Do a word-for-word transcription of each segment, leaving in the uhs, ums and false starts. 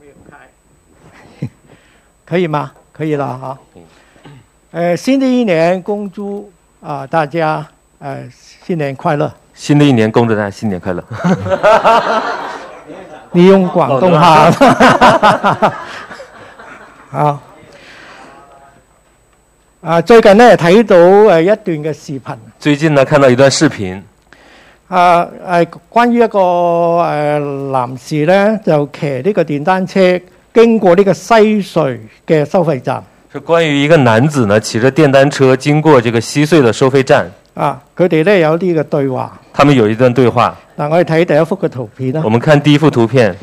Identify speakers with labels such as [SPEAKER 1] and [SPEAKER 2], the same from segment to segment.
[SPEAKER 1] 没有开，可以吗？可以了哈。呃，新的一年恭祝啊、呃、大家呃新年快乐。
[SPEAKER 2] 新的一年恭祝大家新年快乐。
[SPEAKER 1] 你用廣東話。好。啊，最近呢睇到誒一段嘅視頻。
[SPEAKER 2] 最近呢看到一段視頻。
[SPEAKER 1] 啊誒，關於一個誒男士呢，就騎呢個電單車經過呢個西隧嘅收費站。
[SPEAKER 2] 是關於一個男子呢騎着電單車經過這個西隧的收費站。
[SPEAKER 1] 啊，佢哋呢有啲嘅對話。
[SPEAKER 2] 他們有一段對話。
[SPEAKER 1] 嗱，我哋睇第一幅嘅圖片啦。
[SPEAKER 2] 我們看第一幅圖片。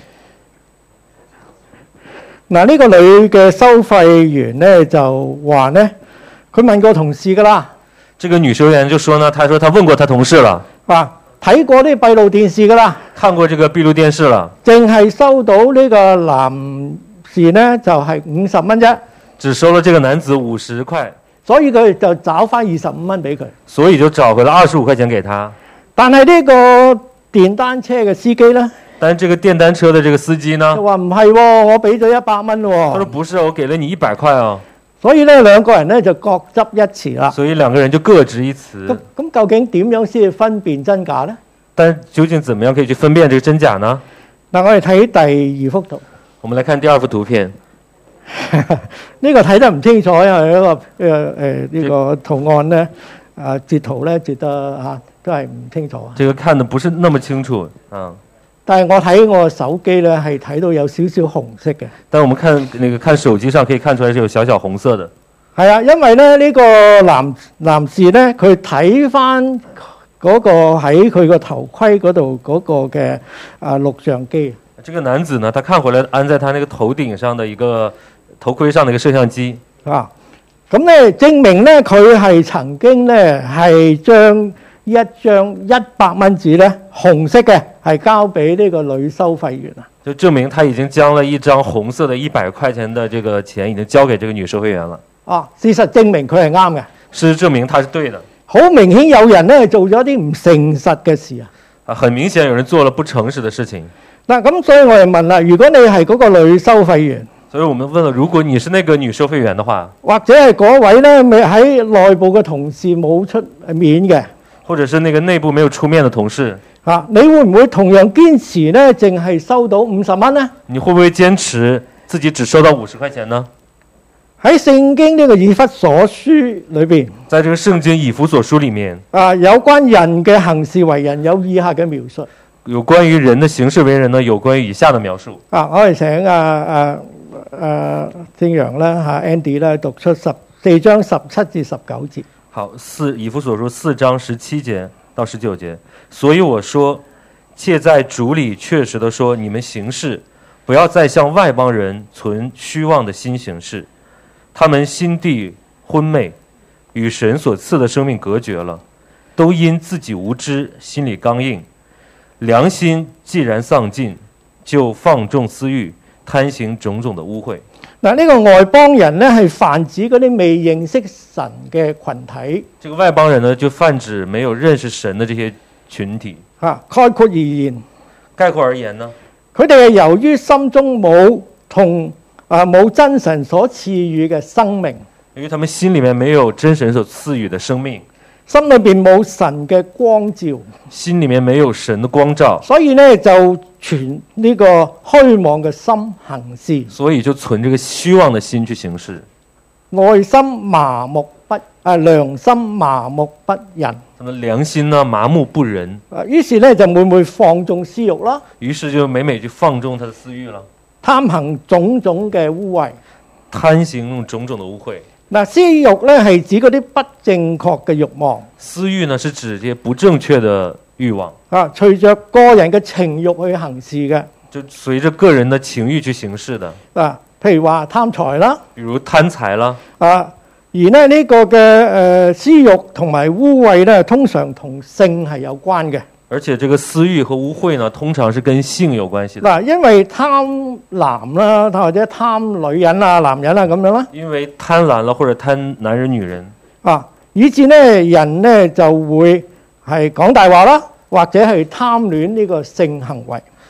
[SPEAKER 1] 嗱，呢個女嘅收費員呢就話呢，佢問過同事噶啦。
[SPEAKER 2] 這個女收費員就說呢，她說她問過她同事了。
[SPEAKER 1] 啊，睇過啲閉路電視噶啦。
[SPEAKER 2] 看過這個閉路電視了。
[SPEAKER 1] 淨係收到呢個男士呢就係五十蚊啫。
[SPEAKER 2] 只收了這個男子五十塊。
[SPEAKER 1] 所以佢就找翻二十五蚊俾佢。
[SPEAKER 2] 所以就找回了二十五塊錢給他。
[SPEAKER 1] 但係呢個電單車嘅司機呢？
[SPEAKER 2] 但這個電單車的這個司機呢？
[SPEAKER 1] 就話唔係喎，我俾咗一百蚊喎。
[SPEAKER 2] 他說不是，我給了你一百塊哦。
[SPEAKER 1] 所以呢兩個人呢就各執一詞啦。
[SPEAKER 2] 所以兩個人就各執一詞。
[SPEAKER 1] 咁咁究竟點樣先去分辨真假呢？
[SPEAKER 2] 但究竟怎麼樣可以去分辨這個真假呢？
[SPEAKER 1] 嗱，我哋睇第二幅圖。
[SPEAKER 2] 我們來看第二幅圖片。
[SPEAKER 1] 呢個睇得唔清楚，因為一個誒誒呢個圖案咧，啊截圖咧截得嚇都係唔清楚。
[SPEAKER 2] 這個看得不是那麼清楚，啊。
[SPEAKER 1] 但係我睇我手機咧係睇到有少少紅色嘅。
[SPEAKER 2] 但我們看那個看手機上可以看出來是有小小紅色的。
[SPEAKER 1] 係啊，因為咧呢個男男士咧佢睇翻嗰個喺佢個頭盔嗰度嗰個嘅啊錄像機。
[SPEAKER 2] 這個男子呢，他看回來安在他那個頭頂上的一個頭盔上的一個攝像機
[SPEAKER 1] 啊，咁咧證明咧佢係曾經咧係將一張一百蚊紙咧紅色嘅係交俾呢個女收費員啊，
[SPEAKER 2] 就證明他已經將了一張紅色的一百塊錢的這個錢已經交給這個女收費員了。
[SPEAKER 1] 啊，事實證明佢係啱嘅。
[SPEAKER 2] 事實證明他是對的。
[SPEAKER 1] 好明顯有人咧做咗啲唔誠實嘅事啊。
[SPEAKER 2] 啊，很明顯有人做了不誠實的事情。
[SPEAKER 1] 嗱，咁所以我哋問啦，如果你係嗰個女收費員，
[SPEAKER 2] 所以我們問了，如果你是那個女收費員的話，
[SPEAKER 1] 或者係嗰位咧未喺內部嘅同事冇出面嘅，
[SPEAKER 2] 或者是那個內部沒有出面的同事，
[SPEAKER 1] 啊，你會唔會同樣堅持咧，淨係收到五十蚊呢？
[SPEAKER 2] 你會不會堅持自己只收到五十塊錢呢？
[SPEAKER 1] 喺聖經呢個以弗所書裏邊，
[SPEAKER 2] 在這個聖經以弗所書裡面，
[SPEAKER 1] 啊，有關人嘅行事為人有以下嘅描述。
[SPEAKER 2] 有關於人的行事為人呢，有關於以下的描述。
[SPEAKER 1] 啊，我哋請啊啊啊正陽啦嚇 Andy 啦讀出十四章十七至十九節。
[SPEAKER 2] 好，四以弗所書四章十七節到十九節。所以我說，切在主裡確實的說，你們行事不要再像外邦人存虛妄的心行事，他們心地昏昧，與神所賜的生命隔絕了，都因自己無知，心裡剛硬。良心既然喪盡，就放縱私慾，貪行種種的污穢。
[SPEAKER 1] 嗱，呢個外邦人呢係泛指嗰啲未認識神嘅群體。
[SPEAKER 2] 這個外邦人呢，就泛指沒有認識神的這些群體。
[SPEAKER 1] 啊，概括而言，
[SPEAKER 2] 概括而言呢，
[SPEAKER 1] 佢哋係由於心中冇同啊冇真神所賜予嘅生命，
[SPEAKER 2] 因為他們心裡面沒有真神所賜予的生命。
[SPEAKER 1] 心裏邊冇神嘅光照，
[SPEAKER 2] 心裡面沒有神的光照，
[SPEAKER 1] 所以呢就存呢個虛妄嘅心行事，
[SPEAKER 2] 所以就存這個虛妄的心去行事，
[SPEAKER 1] 內心麻木不啊良心麻木不仁，
[SPEAKER 2] 他們良心呢麻木不仁，
[SPEAKER 1] 啊於是呢就每每放縱私慾啦，
[SPEAKER 2] 於是就每每就放縱他的私慾了，
[SPEAKER 1] 貪行種種嘅污穢，
[SPEAKER 2] 貪行種種的污穢。
[SPEAKER 1] 嗱，私慾咧係指嗰啲不正確嘅慾望，
[SPEAKER 2] 私慾呢是指這些不正確的慾望
[SPEAKER 1] 啊，隨着個人嘅情慾去行事嘅，
[SPEAKER 2] 就隨着個人的情慾去行事的，
[SPEAKER 1] 啊，譬如話貪財啦，
[SPEAKER 2] 比如貪財啦，
[SPEAKER 1] 啊，而咧呢個嘅誒私慾同埋污穢咧，通常同性係有關嘅。
[SPEAKER 2] 而且這個私慾和污穢呢，通常是跟性有關係的。
[SPEAKER 1] 嗱，因為貪男啦，或者貪女人啊、男人啊咁樣啦。
[SPEAKER 2] 因為貪婪了或者貪男人、女人
[SPEAKER 1] 啊，以致呢人呢就會係講大話啦，或者係貪戀呢個性行為。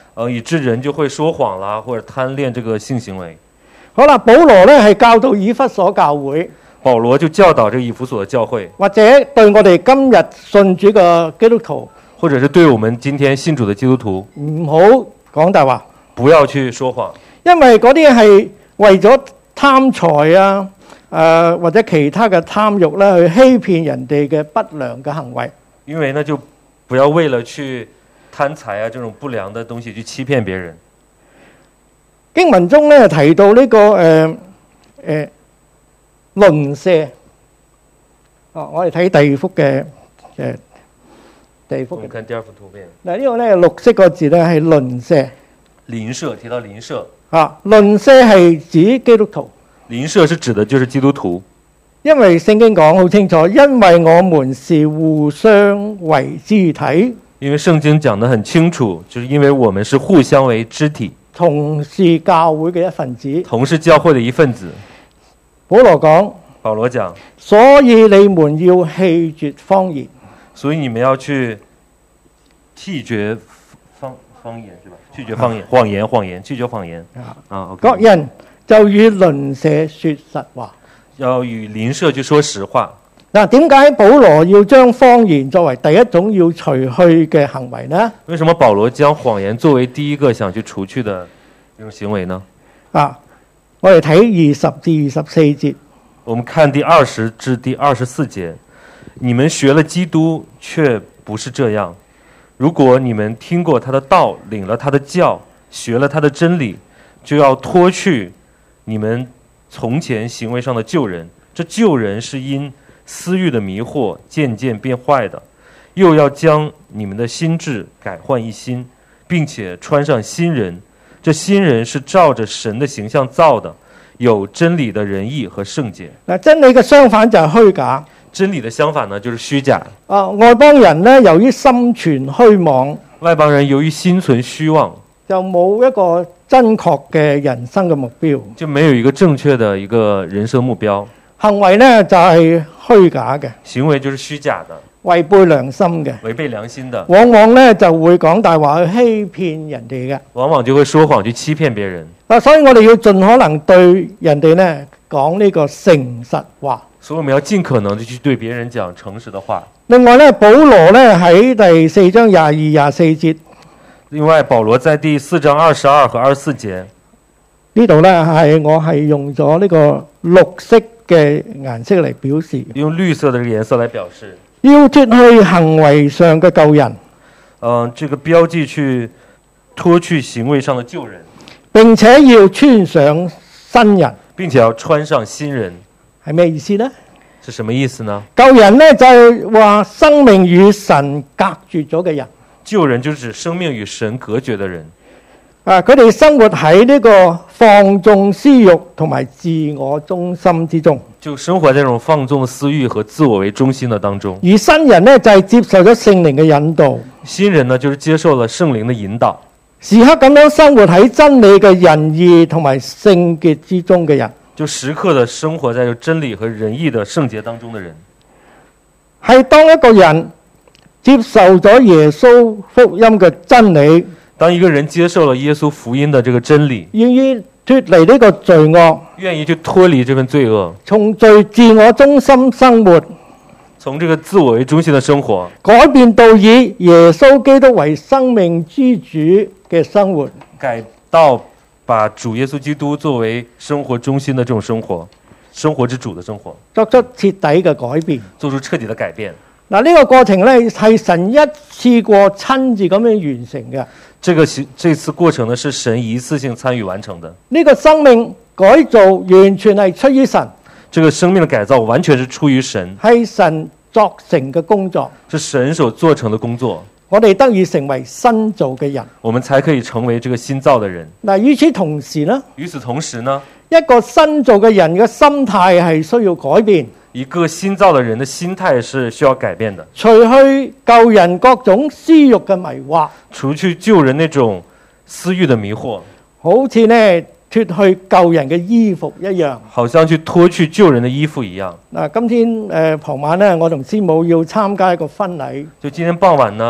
[SPEAKER 2] 呃，以致人就会說謊啦，或者貪戀這個性行為。
[SPEAKER 1] 好啦，保羅咧係教導以弗所教會，
[SPEAKER 2] 保羅就教導這個以弗所的教會，
[SPEAKER 1] 或者對我哋今日信主嘅基督徒，
[SPEAKER 2] 或者是對我們今天信主的基督徒，
[SPEAKER 1] 唔好講大話，
[SPEAKER 2] 不要去說謊，
[SPEAKER 1] 因為嗰啲係為咗貪財啊，誒、呃、或者其他嘅貪慾咧，去欺騙人哋嘅不良嘅行為。
[SPEAKER 2] 因為呢就不要為了去貪財啊這種不良的東西去欺騙別人。
[SPEAKER 1] 經文中咧提到呢、這個誒誒鄰舍，哦，我哋睇第二幅嘅誒第二幅嘅。
[SPEAKER 2] 我們看第二幅圖片。
[SPEAKER 1] 嗱，呢個咧綠色個字咧係鄰舍。
[SPEAKER 2] 鄰舍，提到鄰舍。
[SPEAKER 1] 啊，鄰舍係指基督徒。
[SPEAKER 2] 鄰舍是指的就是基督徒。
[SPEAKER 1] 因為聖經講好清楚，因為我們是互相為肢體。
[SPEAKER 2] 因為聖經講得很清楚，就是因為我們是互相為肢體，
[SPEAKER 1] 同是教會嘅一份子。
[SPEAKER 2] 同是教會的一份子。
[SPEAKER 1] 保羅講，
[SPEAKER 2] 保羅講，
[SPEAKER 1] 所以你們要棄絕謊言。
[SPEAKER 2] 所以你們要去棄絕方方言是吧？拒絕方言，謊言，謊言，拒絕謊言。啊，
[SPEAKER 1] 各人就與鄰舍說實話。
[SPEAKER 2] 要與鄰舍去說實話。
[SPEAKER 1] 嗱，點解保羅要將謊言作為第一種要除去嘅行為呢？
[SPEAKER 2] 為什麼保羅將謊言作為第一個想去除去的這種行為呢？
[SPEAKER 1] 啊，我哋睇二十至二十四節。
[SPEAKER 2] 我們看第二十至第二十四節，你們學了基督，卻不是這樣。如果你們聽過他的道，領了他的教，學了他的真理，就要脫去你們從前行為上的舊人。這舊人是因私欲的迷惑漸漸變壞的，又要將你們的心志改換一新，並且穿上新人。這新人是照着神的形象造的，有真理的仁義和聖潔。
[SPEAKER 1] 嗱，真理嘅相反就係虛假。
[SPEAKER 2] 真理的相反呢，就是虛假。
[SPEAKER 1] 啊，外邦人呢，由於心存虛妄，
[SPEAKER 2] 外邦人由於心存虛妄，
[SPEAKER 1] 就冇一個真確嘅人生嘅目標，
[SPEAKER 2] 就沒有一個正確的一個人生目標。
[SPEAKER 1] 行為呢就係虛假嘅，
[SPEAKER 2] 行為就是虛假的，
[SPEAKER 1] 違背良心嘅，
[SPEAKER 2] 違背良心的，
[SPEAKER 1] 往往呢就會講大話去欺騙人哋嘅，
[SPEAKER 2] 往往就會說謊去欺騙別人。
[SPEAKER 1] 啊，所以我哋要盡可能對人哋呢講呢個誠實話。
[SPEAKER 2] 所以我們要盡可能的去對別人講誠實的話。
[SPEAKER 1] 另外呢，保羅呢喺第四章廿二、廿四節。
[SPEAKER 2] 另外，保羅在第四章二十二和二十四節
[SPEAKER 1] 呢度呢係我係用咗呢個綠色嘅顏色嚟表示，
[SPEAKER 2] 用綠色的這個顏色來表示，
[SPEAKER 1] 要脫去行為上嘅舊人，
[SPEAKER 2] 嗯、呃，這個標記去脫去行為上的舊人，
[SPEAKER 1] 並且要穿上新人，
[SPEAKER 2] 並且要穿上新人，
[SPEAKER 1] 係咩意思呢？
[SPEAKER 2] 是什麼意思呢？
[SPEAKER 1] 舊人呢就係話生命與神隔絕咗嘅人，
[SPEAKER 2] 舊人就是指生命與神隔絕的人。
[SPEAKER 1] 啊，佢哋生活喺呢個放縱私欲同埋自我中心之中，
[SPEAKER 2] 就生活在這種放縱私欲和自我為中心的當中。
[SPEAKER 1] 而新人呢就係接受咗聖靈嘅引導，
[SPEAKER 2] 新人呢就是接受了聖靈的引導，
[SPEAKER 1] 時刻咁樣生活喺真理嘅仁義同埋聖潔之中嘅人。
[SPEAKER 2] 就時刻的生活在真理和仁義的聖潔當中的人，
[SPEAKER 1] 係當一個人接受咗耶穌福音嘅真理，
[SPEAKER 2] 當一個人接受了耶穌福音的這個真理，
[SPEAKER 1] 願意脫離呢個罪惡，
[SPEAKER 2] 願意去脫離這份罪惡，
[SPEAKER 1] 從罪自我中心生活，
[SPEAKER 2] 從這個自我為中心的生活，
[SPEAKER 1] 改變到以耶穌基督為生命之主嘅生活，
[SPEAKER 2] 改到把主耶穌基督作為生活中心的這種生活，生活之主的生活，
[SPEAKER 1] 作出徹底嘅改變。
[SPEAKER 2] 做出徹底的改變。
[SPEAKER 1] 嗱，呢個過程呢係神一次過親自咁樣完成嘅。
[SPEAKER 2] 這個這次過程呢是神一次性參與完成的。
[SPEAKER 1] 呢個生命改造完全係出於神，
[SPEAKER 2] 這個生命的改造完全是出於神，
[SPEAKER 1] 係神作成嘅工作，
[SPEAKER 2] 是神所做成的工作。
[SPEAKER 1] 我哋得以成為新造嘅人，
[SPEAKER 2] 我們才可以成為這個新造的人。
[SPEAKER 1] 嗱，與此同時呢，
[SPEAKER 2] 與此同時呢，
[SPEAKER 1] 一個新造嘅人嘅心態係需要改變。
[SPEAKER 2] 一個新造的人的心態是需要改變的，
[SPEAKER 1] 除去舊人各種私欲嘅迷惑，
[SPEAKER 2] 除去舊人那種私欲的迷惑，
[SPEAKER 1] 好似呢脫去舊人嘅衣服一樣，
[SPEAKER 2] 好像去脫去舊人的衣服一樣。
[SPEAKER 1] 嗱，今天誒傍晚呢，我同師母要參加一個婚禮，
[SPEAKER 2] 就今天傍晚呢，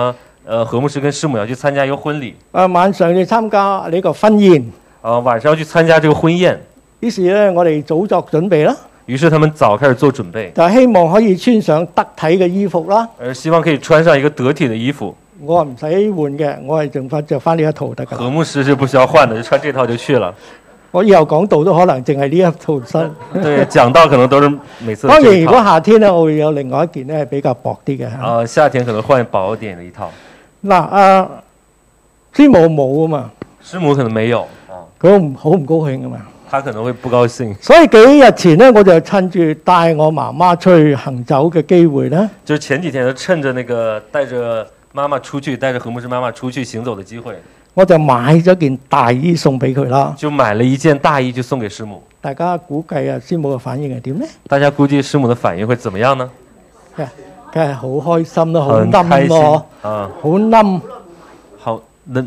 [SPEAKER 2] 呃，何牧师跟师母要去参加一个婚禮，
[SPEAKER 1] 啊晚上要參加呢個婚宴，
[SPEAKER 2] 啊、晚上要去參加這個婚宴。
[SPEAKER 1] 於是咧我哋早作準備啦，
[SPEAKER 2] 於是他們早開始做準備，
[SPEAKER 1] 就希望可以穿上得體嘅衣服啦。
[SPEAKER 2] 而希望可以穿上一個得體的衣服。
[SPEAKER 1] 我唔使換嘅，我係淨翻着翻呢一套得㗎啦。
[SPEAKER 2] 何牧師是不需要換的，就穿這套就去了。
[SPEAKER 1] 我以後講道都可能淨係呢一套身。
[SPEAKER 2] 對，講道可能都是每次都
[SPEAKER 1] 當然，
[SPEAKER 2] 這一套。
[SPEAKER 1] 如果夏天咧，我會有另外一件咧係比較薄啲嘅。
[SPEAKER 2] 啊、夏天可能換薄點的一套。
[SPEAKER 1] 嗱，啊師母冇啊嘛，
[SPEAKER 2] 師母可能沒有啊，
[SPEAKER 1] 佢好唔好唔高興啊嘛。
[SPEAKER 2] 他可能會不高興。
[SPEAKER 1] 所以幾日前咧，我就趁住帶我媽媽出去行走嘅機會咧，
[SPEAKER 2] 就是前幾天就趁着那個帶着媽媽出去，帶着何牧師媽媽出去行走的機會，
[SPEAKER 1] 我就買咗件大衣送俾佢啦。
[SPEAKER 2] 就買了一件大衣就送給師母。
[SPEAKER 1] 大家估計啊，師母嘅反應係點呢？
[SPEAKER 2] 大家估計師母的反應會怎麼樣呢？
[SPEAKER 1] 梗係好開心咯，好
[SPEAKER 2] 很開心
[SPEAKER 1] 冧咯，
[SPEAKER 2] 啊，
[SPEAKER 1] 好冧。
[SPEAKER 2] 好嫩，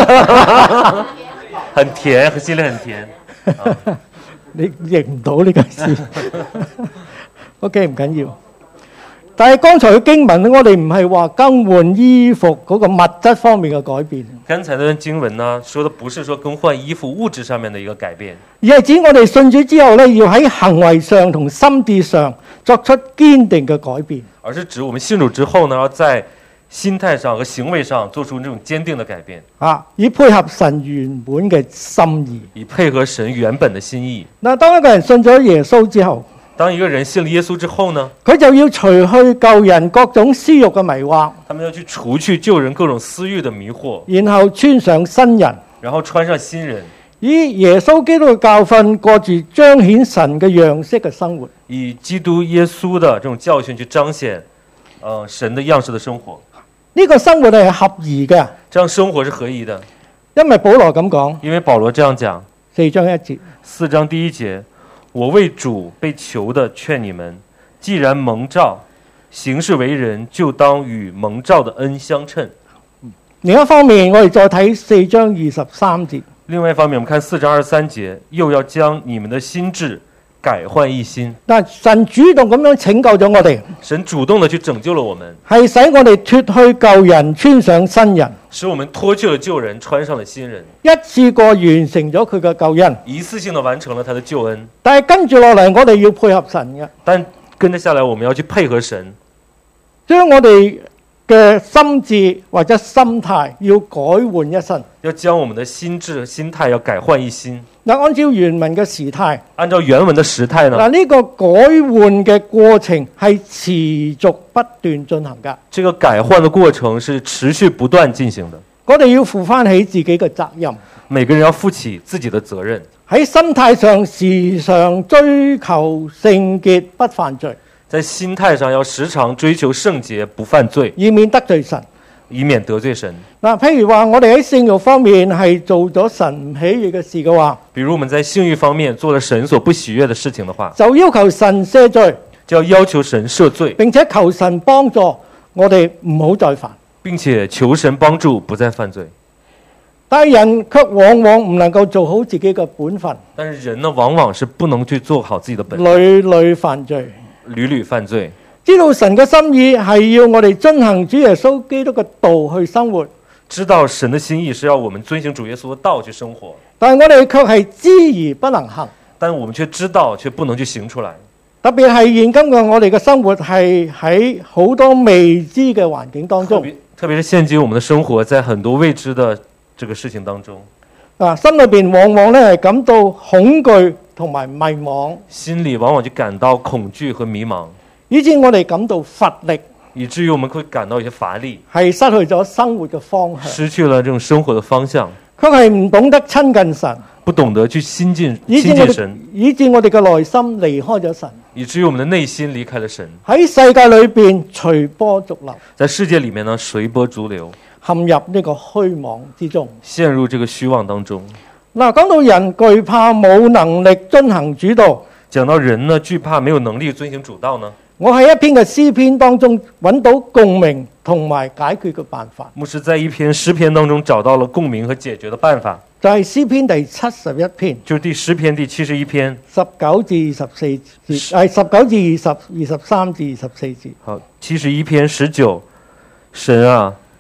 [SPEAKER 2] 很甜，心裡很甜。啊、
[SPEAKER 1] 你認唔到呢個字？OK， 唔緊要。但係剛才嘅經文咧，我哋唔係話更換衣服嗰個物質方面嘅改變，
[SPEAKER 2] 剛才那段經文呢，說的不是說更換衣服物質上面的一個改變，
[SPEAKER 1] 而係指我哋信主之後咧，要喺行為上同心智上作出堅定嘅改變。
[SPEAKER 2] 而是指我們信主之後呢，要在心態上和行為上做出這種堅定的改變，
[SPEAKER 1] 啊，以配合神原本嘅心意。
[SPEAKER 2] 以配合神原本的心意。
[SPEAKER 1] 嗱，當一個人信咗耶穌之後，
[SPEAKER 2] 當一個人信了耶穌之後呢，
[SPEAKER 1] 佢就要除去舊人各種私慾嘅迷惑，
[SPEAKER 2] 他們要去除去舊人各種私慾的迷惑，
[SPEAKER 1] 然後穿上新人，
[SPEAKER 2] 然後穿上新人，
[SPEAKER 1] 以耶穌基督嘅教訓過住彰顯神嘅樣式嘅生活。
[SPEAKER 2] 以基督耶穌的這種教訓去彰顯，呃，神的樣式的生活。
[SPEAKER 1] 呢個生活係合宜嘅，
[SPEAKER 2] 這樣生活是合宜的，
[SPEAKER 1] 因為保羅咁講，
[SPEAKER 2] 因為保羅這樣講，
[SPEAKER 1] 四章一節，
[SPEAKER 2] 四章第一節，我為主被囚的勸你們，既然蒙召，行事為人，就當與蒙召的恩相稱。
[SPEAKER 1] 另一方面，我哋再睇四章二十三節。
[SPEAKER 2] 另外一方面，我們看四章二十三節，又要將你們的心志改換一新。
[SPEAKER 1] 但神主動咁樣拯救咗我哋，
[SPEAKER 2] 神主動的去拯救了我們，
[SPEAKER 1] 係使我哋脫去舊人，穿上新人，
[SPEAKER 2] 使我們脫去了舊人，穿上了新人，
[SPEAKER 1] 一次過完成咗佢嘅救恩。
[SPEAKER 2] 一次性的完成了他的救恩。
[SPEAKER 1] 但係跟住落嚟，我哋要配合神嘅，
[SPEAKER 2] 但跟着下來，我們要去配合神，
[SPEAKER 1] 將我哋嘅心智或者心態要改換一新。
[SPEAKER 2] 要將我們的心智、心態要改換一新。
[SPEAKER 1] 嗱，按照原文嘅時態，
[SPEAKER 2] 按照原文的時態呢？
[SPEAKER 1] 嗱，呢個改換嘅過程係持續不斷進行㗎。
[SPEAKER 2] 這個改換的過程是持續不斷進行的。
[SPEAKER 1] 我哋要負翻起自己嘅責任，
[SPEAKER 2] 每個人要負起自己的責任。
[SPEAKER 1] 喺心態上時常追求聖潔，不犯罪，
[SPEAKER 2] 在心態上要時常追求聖潔，不犯罪，
[SPEAKER 1] 以免得罪神。
[SPEAKER 2] 以免得罪神。
[SPEAKER 1] 嗱，譬如話我哋喺性慾方面係做咗神唔喜悅嘅事嘅話，
[SPEAKER 2] 比如我們在性慾方面做了神所不喜悅的事情的話，
[SPEAKER 1] 就要求神赦罪，
[SPEAKER 2] 就要要求神赦罪，
[SPEAKER 1] 並且求神幫助我哋唔好再犯，
[SPEAKER 2] 並且求神幫助不再犯罪。
[SPEAKER 1] 但係人卻往往唔能夠做好自己嘅本分，
[SPEAKER 2] 但是人呢，往往是不能去做好自己的本分，
[SPEAKER 1] 屢屢犯罪。
[SPEAKER 2] 屢屢犯罪。
[SPEAKER 1] 知道神嘅心意係要我哋遵行主耶穌基督嘅道去生活，
[SPEAKER 2] 知道神的心意是要我們遵行主耶穌的道去生活，
[SPEAKER 1] 但係我哋卻係知而不能行。
[SPEAKER 2] 但我們卻知道卻不能去行出來。
[SPEAKER 1] 特別係現今嘅我哋嘅生活係喺好多未知嘅環境當中，
[SPEAKER 2] 特別特別是現今我們的生活在很多未知的這個事情當中，
[SPEAKER 1] 啊，心裏邊往往咧係感到恐懼同埋迷惘，
[SPEAKER 2] 心裡往往就感到恐懼和迷茫，
[SPEAKER 1] 以致我哋感到乏力，
[SPEAKER 2] 以至於我們會感到一些乏力，
[SPEAKER 1] 係失去咗生活嘅方向，
[SPEAKER 2] 失去了這種生活的方向，
[SPEAKER 1] 卻係唔懂得親近神，
[SPEAKER 2] 不懂得去親近
[SPEAKER 1] 以致我哋
[SPEAKER 2] 親近神，
[SPEAKER 1] 以致我哋嘅內心離開咗神，
[SPEAKER 2] 以至於我們的內心離開了神，
[SPEAKER 1] 喺世界裏邊隨波逐流，
[SPEAKER 2] 在世界裡面呢隨波逐流，
[SPEAKER 1] 陷入呢個虛妄之中。
[SPEAKER 2] 陷入這個虛妄當中。
[SPEAKER 1] 嗱，講到人懼怕冇能力遵行主道，
[SPEAKER 2] 講到人呢懼怕沒有能力遵行主道呢，
[SPEAKER 1] 我喺一篇嘅詩篇當中揾到共鳴同埋解決嘅辦法，
[SPEAKER 2] 牧師在一篇詩篇當中找到了共鳴和解決的辦法，
[SPEAKER 1] 就係詩篇第七十一篇，
[SPEAKER 2] 就是第詩篇第七十一篇
[SPEAKER 1] 十九至二十四節，係十九至二十、二十三至二十四節。
[SPEAKER 2] 好，七十一篇十九，神啊，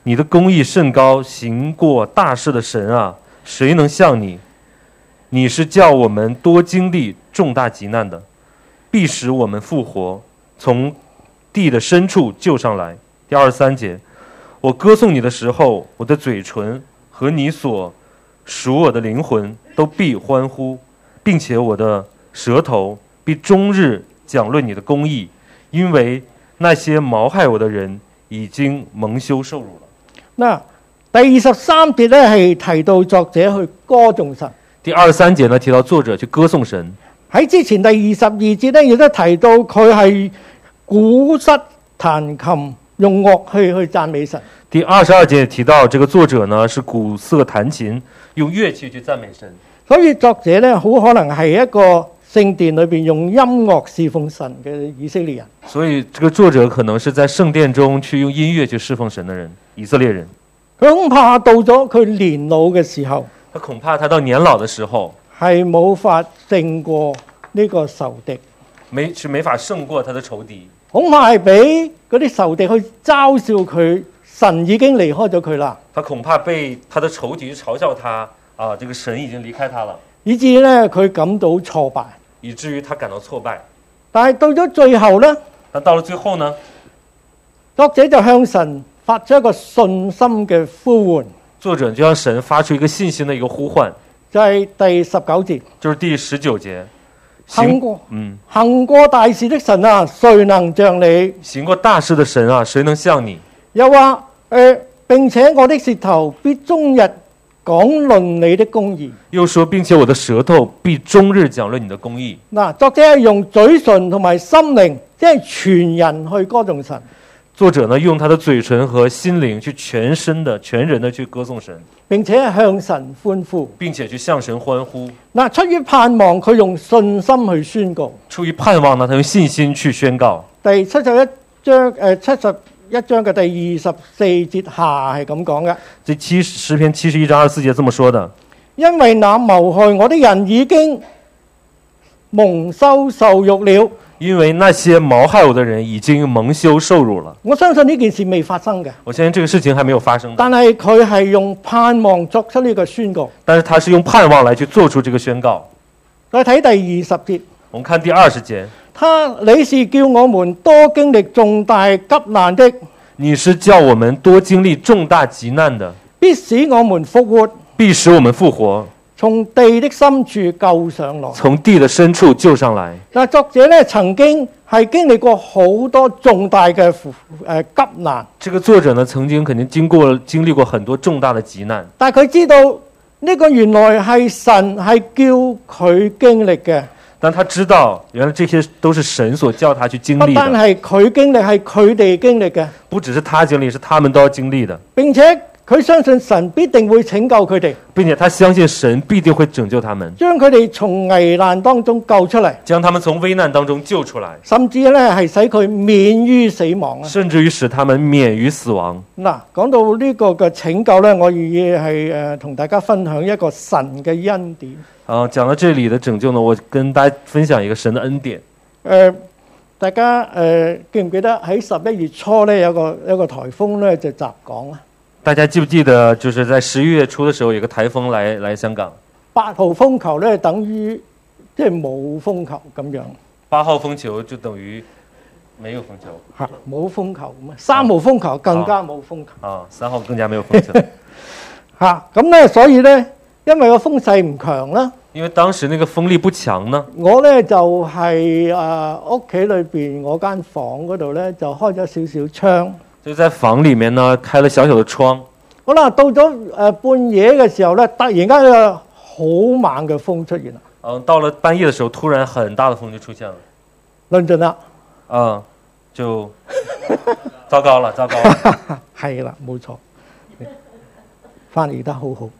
[SPEAKER 2] 你的公义甚高，行过大事的神啊，谁能像你？你是叫我们多经历重大急难的，必使我们复活，从地的深处救上来。第二十三节，我歌颂你的时候，我的嘴唇和你所属我的灵魂都必欢呼，并且我的舌头必终日讲论你的公义，因为那些謀害我的人已經蒙羞受辱了。
[SPEAKER 1] 嗱，第二十三節咧係提到作者去歌頌神。
[SPEAKER 2] 第二十三節呢提到作者去歌頌神。
[SPEAKER 1] 喺之前第二十二節咧亦都提到佢係鼓瑟彈琴，用樂器去讚美神。
[SPEAKER 2] 第二十二節提到這個作者呢是鼓瑟彈琴，用樂器去讚美神。
[SPEAKER 1] 所以作者咧好可能係一個聖殿裏邊用音樂侍奉神嘅以色列人。
[SPEAKER 2] 所以這個作者可能是在聖殿中去用音樂去侍奉神的人，以色列人。
[SPEAKER 1] 佢恐怕到咗佢年老嘅時候，
[SPEAKER 2] 他恐怕他到年老的時候
[SPEAKER 1] 係冇法勝過呢個仇敵，
[SPEAKER 2] 沒是沒法勝過他的仇敵，
[SPEAKER 1] 恐怕係俾嗰啲仇敵去嘲笑佢，神已經離開咗佢啦。
[SPEAKER 2] 他恐怕被他的仇敵嘲笑他啊，這個神已經離開他了，
[SPEAKER 1] 以至咧佢感到挫敗，
[SPEAKER 2] 以至於他感到挫敗。
[SPEAKER 1] 但係到咗最後呢，
[SPEAKER 2] 但到了最後呢，
[SPEAKER 1] 作者就向神發出一個信心嘅呼喚。
[SPEAKER 2] 作者就向神發出一個信心的一個呼喚，
[SPEAKER 1] 就係第十九節，
[SPEAKER 2] 就是第十九節。
[SPEAKER 1] 行過
[SPEAKER 2] 嗯，
[SPEAKER 1] 行過大事的神啊，誰能像你？
[SPEAKER 2] 行過大事的神啊，誰能像你？
[SPEAKER 1] 又話誒、呃，並且我的舌頭必終日講論你的公義。
[SPEAKER 2] 又說，並且我的舌頭必終日講論你的公義。
[SPEAKER 1] 嗱，作者係用嘴唇同埋心靈，即係全人去歌頌神。
[SPEAKER 2] 作者呢，用他的嘴唇和心靈去全身的、全人的去歌頌神，
[SPEAKER 1] 並且向神歡呼，
[SPEAKER 2] 並且去向神歡呼。
[SPEAKER 1] 嗱，出於盼望，佢用信心去宣告。
[SPEAKER 2] 出於盼望呢，他用信心去宣告。
[SPEAKER 1] 第七十一章誒七十一章嘅第二十四節下係咁講嘅。
[SPEAKER 2] 這七詩篇七十一章二十四節這麼說的：
[SPEAKER 1] 因為那謀害我的人已經蒙羞受辱了。
[SPEAKER 2] 因為那些謀害我的人已經蒙羞受辱了。
[SPEAKER 1] 我相信呢件事未發生嘅，
[SPEAKER 2] 我相信這個事情還沒有發生的。
[SPEAKER 1] 但係佢係用盼望作出呢個宣告。
[SPEAKER 2] 但是他是用盼望來去做出這個宣告。
[SPEAKER 1] 再睇第二十節，
[SPEAKER 2] 我們看第二十節。
[SPEAKER 1] 他你是叫我們多經歷重大急難的，
[SPEAKER 2] 你是叫我們多經歷重大急難的，
[SPEAKER 1] 必使我們復活，
[SPEAKER 2] 必使我們復活，
[SPEAKER 1] 從地的深處救上來。
[SPEAKER 2] 從地的深處救上來。
[SPEAKER 1] 但作者咧曾經係經歷過好多重大嘅誒急難。
[SPEAKER 2] 這個作者呢，曾經肯定經過經歷過很多重大的急難。
[SPEAKER 1] 但係佢知道呢個原來係神係叫佢經歷嘅。
[SPEAKER 2] 但他知道原來這些都是神所叫他去經歷的。
[SPEAKER 1] 不單係佢經歷，係佢哋經歷嘅。
[SPEAKER 2] 不只是他經歷，是他們都要經歷的。
[SPEAKER 1] 並且佢相信神必定會拯救佢哋，
[SPEAKER 2] 並且他相信神必定會拯救他們，
[SPEAKER 1] 將佢哋從危難當中救出嚟，
[SPEAKER 2] 將他們從危難當中救出來，
[SPEAKER 1] 甚至咧係使佢免於死亡啊！
[SPEAKER 2] 甚至於使他們免於死亡。
[SPEAKER 1] 嗱，講到呢個嘅拯救咧，我願意係誒同大家分享一個神嘅恩典。
[SPEAKER 2] 啊，講到這裡的拯救呢，我跟大家分享一個神的恩典。
[SPEAKER 1] 誒、呃，大家誒、呃、記唔記得喺十一月初咧有個有個颱風咧就襲港啊？
[SPEAKER 2] 大家記不記得，就是在十一月初的時候，有個颱風來來香港。
[SPEAKER 1] 八號風球咧，等於即係冇風球咁樣。
[SPEAKER 2] 八號風球就等於沒有風球。
[SPEAKER 1] 嚇，冇風球咁啊！三號風球更加冇風球。
[SPEAKER 2] 啊，三號更加沒有風球。
[SPEAKER 1] 嚇，咁咧，所以咧，因為個風勢唔強啦。
[SPEAKER 2] 因為當時那個風力不強呢。
[SPEAKER 1] 我咧就係誒屋企裏邊我間房嗰度咧，就開咗少少窗。
[SPEAKER 2] 就在房裡面呢，開了小小的窗。
[SPEAKER 1] 好啦，到咗誒半夜嘅時候咧，突然間有好猛嘅風出現啦。
[SPEAKER 2] 嗯，到了半夜的時候，突然很大的風就出現了。
[SPEAKER 1] 論盡啦。
[SPEAKER 2] 嗯，就糟糕了，糟糕了。
[SPEAKER 1] 係啦，冇錯，翻譯得好好。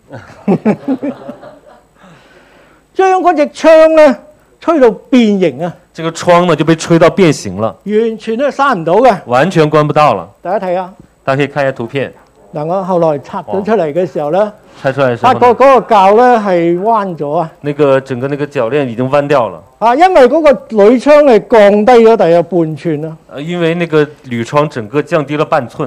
[SPEAKER 1] 將嗰隻窗咧吹到變形啊！
[SPEAKER 2] 這個窗呢就被吹到變形了，
[SPEAKER 1] 完全都閂唔到嘅，
[SPEAKER 2] 完全關不到了。
[SPEAKER 1] 大家睇下，
[SPEAKER 2] 大家可以看一下圖片。
[SPEAKER 1] 嗱，我後來拆咗出嚟嘅時候咧，
[SPEAKER 2] 拆出來的時候呢，
[SPEAKER 1] 發覺嗰個鉸咧係彎咗啊！
[SPEAKER 2] 那個整個那個鉸鏈已經彎掉了。
[SPEAKER 1] 啊，因為嗰個鋁窗係降低咗大約半寸啦。
[SPEAKER 2] 呃，因為那個鋁窗整個降低了半寸。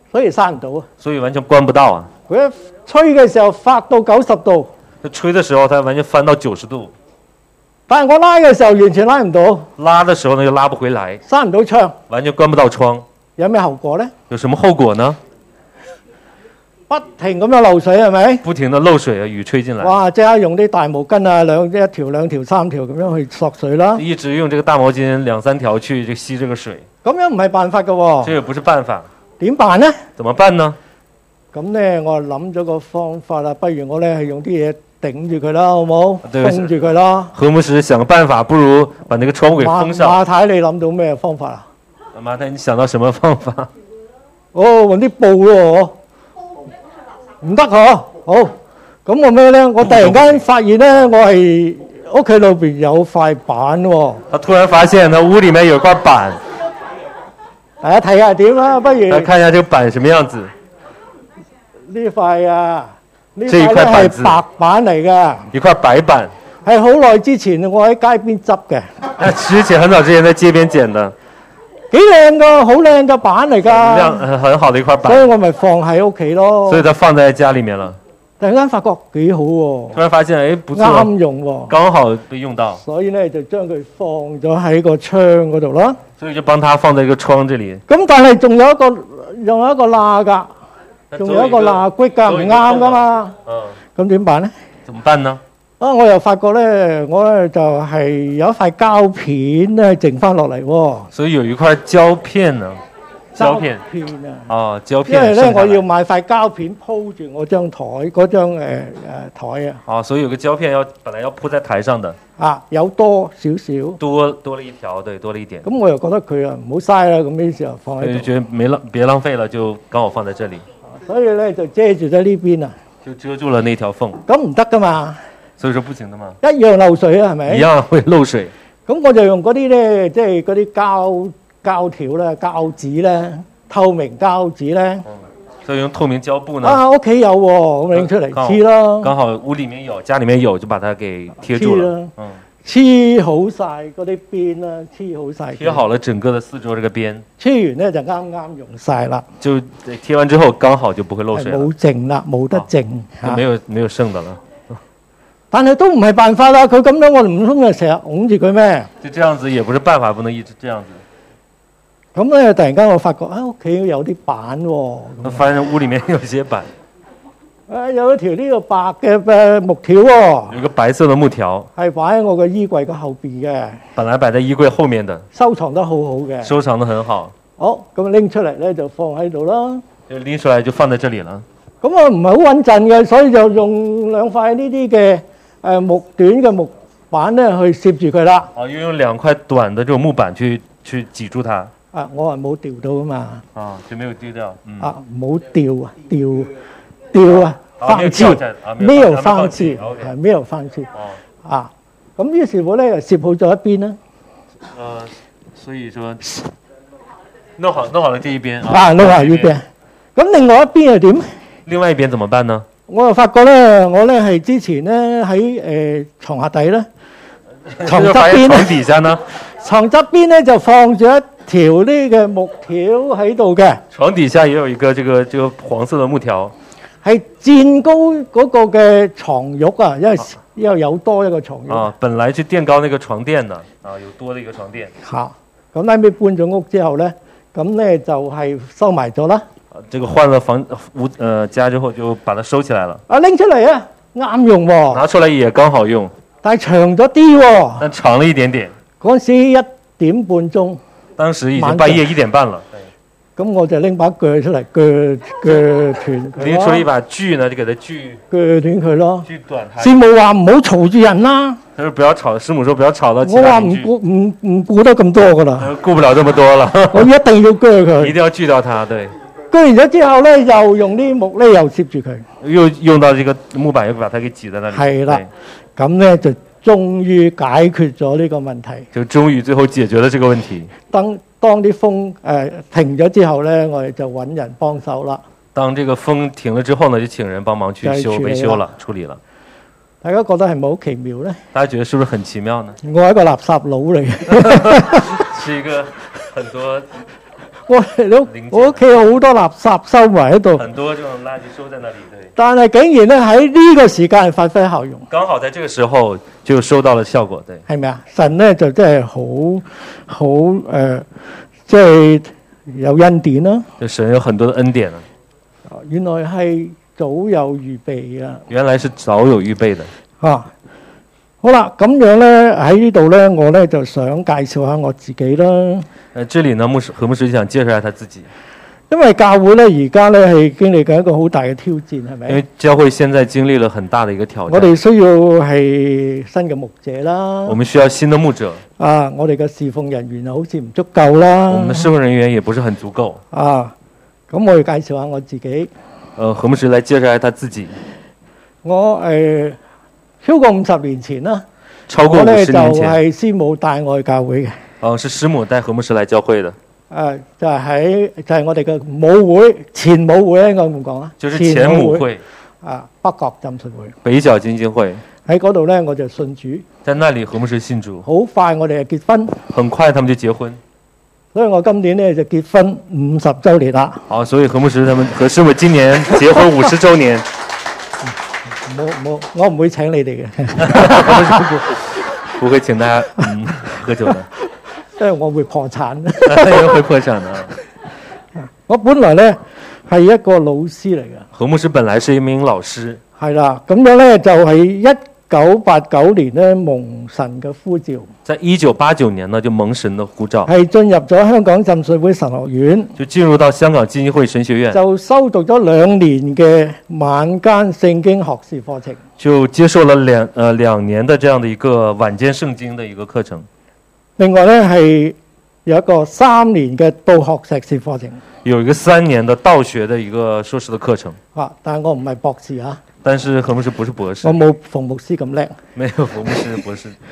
[SPEAKER 1] 所以閂唔到啊。
[SPEAKER 2] 所以完全關不到啊。
[SPEAKER 1] 佢一吹嘅時候發到九十度，
[SPEAKER 2] 它吹的時候，它完全翻到九十度，
[SPEAKER 1] 但係我拉嘅時候完全拉唔到，
[SPEAKER 2] 拉的時候呢又拉不回來，
[SPEAKER 1] 閂唔到窗，
[SPEAKER 2] 完全關不到窗。
[SPEAKER 1] 有咩後果呢？
[SPEAKER 2] 有什麼後果呢？
[SPEAKER 1] 不停咁樣漏水係咪？
[SPEAKER 2] 不停的漏水啊，雨吹進來。
[SPEAKER 1] 哇！即刻用啲大毛巾啊，兩一條兩條三條咁樣去索水啦。
[SPEAKER 2] 一直用這個大毛巾兩三條去就吸這個水，
[SPEAKER 1] 咁樣唔係辦法㗎喎。
[SPEAKER 2] 這也不是辦法。
[SPEAKER 1] 點辦呢？
[SPEAKER 2] 怎麼辦呢？
[SPEAKER 1] 咁呢，我諗咗個方法啦，不如我呢係用啲嘢頂住佢啦，好冇？
[SPEAKER 2] 對
[SPEAKER 1] 封住佢啦。
[SPEAKER 2] 何牧師想個辦法，不如把那個窗戶給封上。
[SPEAKER 1] 馬太，你諗到咩方法啊？
[SPEAKER 2] 馬太，你想到什麼方法？
[SPEAKER 1] 哦，揾啲布咯，唔得嗬。好，咁我咩呢？我突然間發現呢，我係屋企裏邊有塊板喎。
[SPEAKER 2] 他突然發現，他屋裡面有塊板。
[SPEAKER 1] 大家睇下點啦，不如。
[SPEAKER 2] 來看一下這個板什麼樣子？
[SPEAKER 1] 呢塊啊，呢
[SPEAKER 2] 這一塊
[SPEAKER 1] 塊咧
[SPEAKER 2] 板子
[SPEAKER 1] 係白板嚟嘅，
[SPEAKER 2] 一塊白板。
[SPEAKER 1] 係好耐之前我喺街邊執嘅。
[SPEAKER 2] 那之前很早之前在街邊撿的，
[SPEAKER 1] 幾靚噶，好靚嘅板嚟㗎。
[SPEAKER 2] 亮很很好的一塊板。
[SPEAKER 1] 所以我咪放喺屋企咯。
[SPEAKER 2] 所以它放在家裡面了。
[SPEAKER 1] 突然間發覺幾好喎。
[SPEAKER 2] 突然發現，誒，不錯，
[SPEAKER 1] 啱用喎，
[SPEAKER 2] 剛好被用到。
[SPEAKER 1] 所以咧就將佢放咗喺個窗嗰度啦。
[SPEAKER 2] 所以就幫它放在一個窗這裡。
[SPEAKER 1] 咁但係仲有一個，仲有一個罅㗎，仲有一個罅骨㗎，唔啱㗎嘛。
[SPEAKER 2] 嗯。
[SPEAKER 1] 咁點辦咧？
[SPEAKER 2] 怎麼辦呢？
[SPEAKER 1] 啊！我又發覺咧，我咧就係有一塊膠片咧剩翻落嚟喎。
[SPEAKER 2] 所以有一塊膠片呢？膠片。
[SPEAKER 1] 片啊！
[SPEAKER 2] 哦，膠片。
[SPEAKER 1] 因為咧，我要買塊膠片鋪住我張台嗰張誒誒台啊。
[SPEAKER 2] 哦，所以有個膠片要本來要鋪在台上的。
[SPEAKER 1] 啊，有多少少？
[SPEAKER 2] 多多了一條，對，多了一點。
[SPEAKER 1] 咁我又覺得佢啊唔好嘥啦，咁呢時候放喺度。
[SPEAKER 2] 就覺得沒浪，別浪費了，就剛好放在這裡。
[SPEAKER 1] 所以咧就遮住咗呢邊啊。
[SPEAKER 2] 就遮住了那條縫。
[SPEAKER 1] 咁唔得噶嘛。
[SPEAKER 2] 所以說不行的嘛。
[SPEAKER 1] 一樣漏水啊，係咪？
[SPEAKER 2] 一樣會漏水。
[SPEAKER 1] 咁我就用嗰啲咧，即係嗰啲膠膠條咧、膠紙咧、透明膠紙咧。
[SPEAKER 2] 嗯，所以用透明膠布呢？
[SPEAKER 1] 啊，屋企有喎，咁拎出嚟黐咯。
[SPEAKER 2] 剛好屋裡面有，家裡面有，就把它給貼住了。嗯，
[SPEAKER 1] 黐好晒嗰啲邊啦，黐好晒。
[SPEAKER 2] 貼好了整個的四周這個邊。
[SPEAKER 1] 黐完咧就啱啱用晒啦。
[SPEAKER 2] 就貼完之後，剛好就不會漏水。
[SPEAKER 1] 冇剩啦，冇得剩。
[SPEAKER 2] 就沒有沒有剩的了。
[SPEAKER 1] 但係都唔係辦法啦，佢咁樣我哋唔通就成日擁住佢咩？
[SPEAKER 2] 就這樣子也不是辦法，不能一直這樣子。
[SPEAKER 1] 咁咧突然間我發覺啊，屋企有啲板喎。
[SPEAKER 2] 我發現屋裡面有些板。
[SPEAKER 1] 誒，有一條呢個白嘅誒木條喎。
[SPEAKER 2] 有個白色的木條。係
[SPEAKER 1] 擺喺我嘅衣櫃嘅後邊嘅。
[SPEAKER 2] 本來擺在衣櫃後面的。
[SPEAKER 1] 收藏得好好嘅。
[SPEAKER 2] 收藏得很好。
[SPEAKER 1] 好，咁拎出嚟咧就放喺度啦。
[SPEAKER 2] 就拎出來就放在這裡了。
[SPEAKER 1] 咁我唔係好穩陣嘅，所以就用兩塊呢啲嘅。誒木短嘅木板咧，去攝住佢啦。
[SPEAKER 2] 哦，要用兩塊短的這種木板去去擠住它。
[SPEAKER 1] 啊，我係冇掉到啊嘛。
[SPEAKER 2] 啊，就沒有丟掉。嗯。
[SPEAKER 1] 啊，冇掉啊，掉掉啊，放棄，沒有放棄，係沒有放棄。
[SPEAKER 2] 哦。
[SPEAKER 1] 啊，咁於是乎咧，又攝好咗一邊啦。
[SPEAKER 2] 呃，所以說弄好弄好了這一邊。
[SPEAKER 1] 啊，弄好一邊。咁另外一邊係點？
[SPEAKER 2] 另外一邊怎麼辦呢？
[SPEAKER 1] 我又發覺咧，我咧係之前咧喺誒牀下底咧，床側邊咧，
[SPEAKER 2] 床底下呢？
[SPEAKER 1] 床側邊咧就放咗一條呢嘅木條喺度嘅。
[SPEAKER 2] 床底下也有一個這個這個黃色的木條，
[SPEAKER 1] 係墊高嗰個嘅床褥啊，因為因為有多一個床褥。
[SPEAKER 2] 啊，本來去墊高那個床墊的，啊，有多的一個床墊。
[SPEAKER 1] 嚇，咁後尾搬咗屋之後咧，咁咧就係收埋咗啦。
[SPEAKER 2] 這個換了房屋呃家之後，就把它收起來了。
[SPEAKER 1] 啊，拎出嚟啊，啱用喎。
[SPEAKER 2] 拿出來也剛好用。
[SPEAKER 1] 但係長咗啲喎。
[SPEAKER 2] 但長了一點點。
[SPEAKER 1] 嗰陣時一點半鐘。
[SPEAKER 2] 當時已經半夜一點半了。
[SPEAKER 1] 咁我就拎把鋸出嚟鋸鋸斷。
[SPEAKER 2] 拎出一把鋸呢，就給它鋸。
[SPEAKER 1] 鋸斷佢咯。
[SPEAKER 2] 鋸斷它。
[SPEAKER 1] 師母話唔好嘈住人啦。
[SPEAKER 2] 他說不要吵，師母說不要吵到其他鄰居。
[SPEAKER 1] 我話唔顧唔唔顧得咁多噶啦。
[SPEAKER 2] 顧不了這麼多了。
[SPEAKER 1] 我一定要鋸佢。
[SPEAKER 2] 一定要鋸掉它，對。
[SPEAKER 1] 鋸完咗之後咧，又用啲木咧又攝住佢，
[SPEAKER 2] 又用到這個木板，又把它給擠在那裡。
[SPEAKER 1] 係啦，咁咧就終於解決咗呢個問題。
[SPEAKER 2] 就終於最後解決了這個問題。
[SPEAKER 1] 當當啲風誒停咗之後咧，我哋就揾人幫手啦。
[SPEAKER 2] 當這個風停了之後呢，就請人幫忙去修維修了，處理了。
[SPEAKER 1] 大家覺得係咪好奇妙咧？
[SPEAKER 2] 大家覺得是不是很奇妙呢？
[SPEAKER 1] 我係一個垃圾佬嚟嘅，
[SPEAKER 2] 是一個很多。
[SPEAKER 1] 我我屋企有好多垃圾收埋喺度，
[SPEAKER 2] 很多这种垃圾收在那里，对。
[SPEAKER 1] 但係竟然咧喺呢個時間發揮效用，
[SPEAKER 2] 剛好在這個時候就收到了效果，對。
[SPEAKER 1] 係咪啊？神咧就真係好好誒，即係有恩典啦。
[SPEAKER 2] 就神有很多的恩典啊。
[SPEAKER 1] 原來係早有預備啊！
[SPEAKER 2] 原來是早有預備的。
[SPEAKER 1] 啊，好啦，咁樣咧喺呢度咧，我咧就想介紹下我自己啦。
[SPEAKER 2] 誒，這裡呢，牧師何牧師就想介紹下他自己。
[SPEAKER 1] 因為教會咧而家咧係經歷緊一個好大嘅挑戰，係咪？
[SPEAKER 2] 因為教會現在經歷了很大的一個挑戰。
[SPEAKER 1] 我哋需要係新嘅牧者啦。
[SPEAKER 2] 我們需要新的牧者。
[SPEAKER 1] 啊，我哋嘅侍奉人員好似唔足夠啦。
[SPEAKER 2] 我們的侍奉人員也不是很足夠。
[SPEAKER 1] 啊，咁我要介紹下我自己。
[SPEAKER 2] 呃，何牧師來介紹下他自己。
[SPEAKER 1] 我誒、呃、超過五十年前啦，
[SPEAKER 2] 超過五十年前，
[SPEAKER 1] 我咧就係師母帶我去教會嘅。
[SPEAKER 2] 哦，是師母帶何牧師來教會的。
[SPEAKER 1] 誒就係喺就係我哋嘅母會前母會應該咁講啊，
[SPEAKER 2] 就是前母會
[SPEAKER 1] 啊，北角浸信會，
[SPEAKER 2] 北角浸信會
[SPEAKER 1] 喺嗰度咧我就信主，
[SPEAKER 2] 在那裡何牧師信主，
[SPEAKER 1] 好快我哋就結婚，
[SPEAKER 2] 很快他們就結婚，
[SPEAKER 1] 所以我今年咧就結婚五十週年啦。
[SPEAKER 2] 好，所以何牧師他們何師母今年結婚五十週年，
[SPEAKER 1] 冇冇，我唔會請你哋嘅，
[SPEAKER 2] 不會請大家嗯喝酒的。
[SPEAKER 1] 因為我會破產，
[SPEAKER 2] 因為會破產啊！
[SPEAKER 1] 我本來咧係一個老師嚟嘅。
[SPEAKER 2] 何牧師本來是一名老師。係
[SPEAKER 1] 啦，咁樣咧就係一九八九年咧蒙神嘅呼召。
[SPEAKER 2] 在一九八九年呢就蒙神的呼召。
[SPEAKER 1] 係進入咗香港浸信會神學院。
[SPEAKER 2] 就進入到香港浸信會神學院。
[SPEAKER 1] 就修讀咗兩年嘅晚間聖經學士課程。
[SPEAKER 2] 就接受了兩呃兩年的這樣的一個晚間聖經的一個課程。
[SPEAKER 1] 另外咧係有一個三年嘅道學碩士課程，
[SPEAKER 2] 有一個三年的道學的一個碩士的課程。
[SPEAKER 1] 啊，但係我唔係博士啊。
[SPEAKER 2] 但是何牧師不是博士。
[SPEAKER 1] 我冇馮牧師咁叻。
[SPEAKER 2] 沒有馮牧師博士。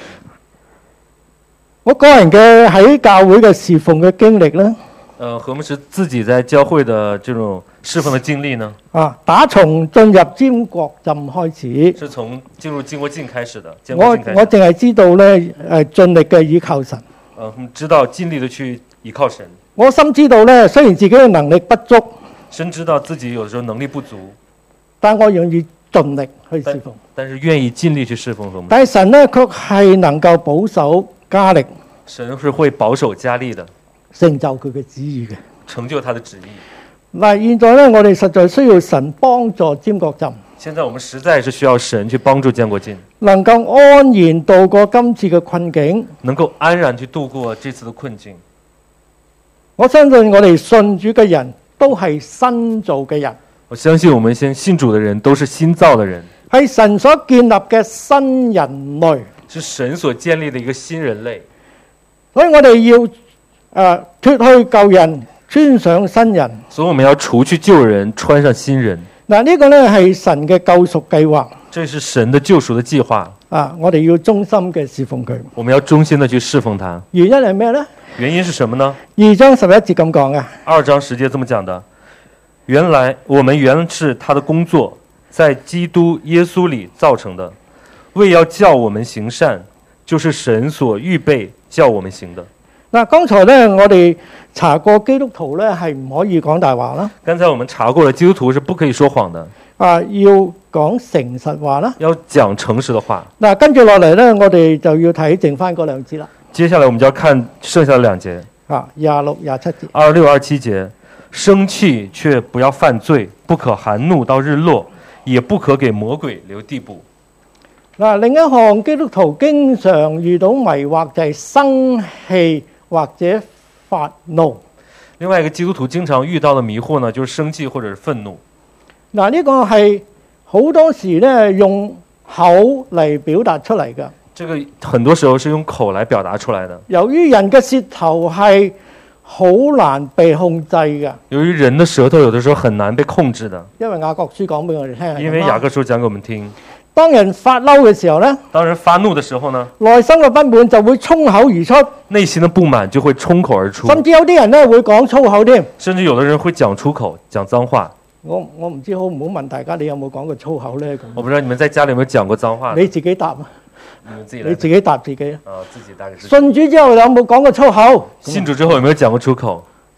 [SPEAKER 1] 我個人嘅喺教會嘅侍奉嘅經歷咧。
[SPEAKER 2] 呃，何牧師自己在教會的這種侍奉的經歷呢？
[SPEAKER 1] 啊，打從進入尖國浸開始。
[SPEAKER 2] 是從進入尖國浸開始的。
[SPEAKER 1] 我我淨係知道咧，誒盡力嘅倚靠神。
[SPEAKER 2] 呃，知道盡力的去倚靠神。
[SPEAKER 1] 我深知道咧，雖然自己嘅能力不足，
[SPEAKER 2] 深知道自己有時候能力不足，
[SPEAKER 1] 但我願意盡力去侍奉。
[SPEAKER 2] 但是願意盡力去侍奉。
[SPEAKER 1] 但係神咧，卻係能夠保守加力。
[SPEAKER 2] 神是會保守加力的。
[SPEAKER 1] 成就佢嘅旨意嘅，
[SPEAKER 2] 成就他的旨意。
[SPEAKER 1] 嗱，現在咧，我哋實在需要神幫助尖國浸。
[SPEAKER 2] 現在我們實在是需要神去幫助尖國浸，
[SPEAKER 1] 能夠安然度過今次嘅困境，
[SPEAKER 2] 能夠安然去度過這次的困境。
[SPEAKER 1] 我相信我哋信主嘅人都係新造嘅人。
[SPEAKER 2] 我相信我們先信主的人都是新造的人，
[SPEAKER 1] 係神所建立嘅新人類，
[SPEAKER 2] 是神所建立的一個新人類。
[SPEAKER 1] 所以我哋要。誒脱去舊人，穿上新人。
[SPEAKER 2] 所以我們要除去舊人，穿上新人。
[SPEAKER 1] 嗱，呢個咧係神嘅救贖計劃。
[SPEAKER 2] 這是神的救贖的計劃。
[SPEAKER 1] 啊，我哋要忠心嘅侍奉佢。
[SPEAKER 2] 我們要忠心的去侍奉他。
[SPEAKER 1] 原因係咩呢？
[SPEAKER 2] 原因是什麼呢？
[SPEAKER 1] 二章十一節咁講嘅。
[SPEAKER 2] 二章十節這麼講的。原來我們原是他的工作，在基督耶穌裏造成的，為要叫我們行善，就是神所預備叫我們行的。
[SPEAKER 1] 嗱，剛才咧，我哋查過基督徒咧係唔可以講大話啦。
[SPEAKER 2] 剛才我們查過了，基督徒是不可以說謊的。
[SPEAKER 1] 啊，要講誠實話啦。
[SPEAKER 2] 要講誠實的話。
[SPEAKER 1] 嗱，跟住落嚟咧，我哋就要睇剩翻嗰兩節啦。
[SPEAKER 2] 接下來我們就要看剩下的兩節。
[SPEAKER 1] 啊，廿六、廿七節。
[SPEAKER 2] 二十六、二十七節，生氣卻不要犯罪，不可含怒到日落，也不可給魔鬼留地步。
[SPEAKER 1] 嗱，另一項基督徒經常遇到迷惑就係生氣或者發怒。
[SPEAKER 2] 另外一個基督徒經常遇到的迷惑呢，就是生氣或者是憤怒。
[SPEAKER 1] 嗱，呢個係好多時咧用口嚟表達出嚟嘅。
[SPEAKER 2] 這個很多時候是用口來表達出來的。
[SPEAKER 1] 由於人嘅舌頭係好難被控制嘅。
[SPEAKER 2] 由於人的舌頭有的時候很難被控制的。
[SPEAKER 1] 因為雅各書講俾我哋聽。
[SPEAKER 2] 因為雅各書講給我們聽。
[SPEAKER 1] 當人發嬲嘅時候呢，
[SPEAKER 2] 當人發怒的時候呢，
[SPEAKER 1] 內心嘅不滿就會衝口而出，
[SPEAKER 2] 內心的不滿就會衝口而出，
[SPEAKER 1] 甚至有啲人呢會講粗口添，
[SPEAKER 2] 甚至有的人會講出口，講髒話。
[SPEAKER 1] 我我唔知好唔好問大家，你有冇講過粗口呢？
[SPEAKER 2] 我不知道你們在家裏有沒有講過髒話？
[SPEAKER 1] 你自己答啊，
[SPEAKER 2] 你們自己
[SPEAKER 1] 你自己答自己。
[SPEAKER 2] 啊，自己答。
[SPEAKER 1] 信主之後有冇講過粗口？
[SPEAKER 2] 信主之後有沒有講過出口？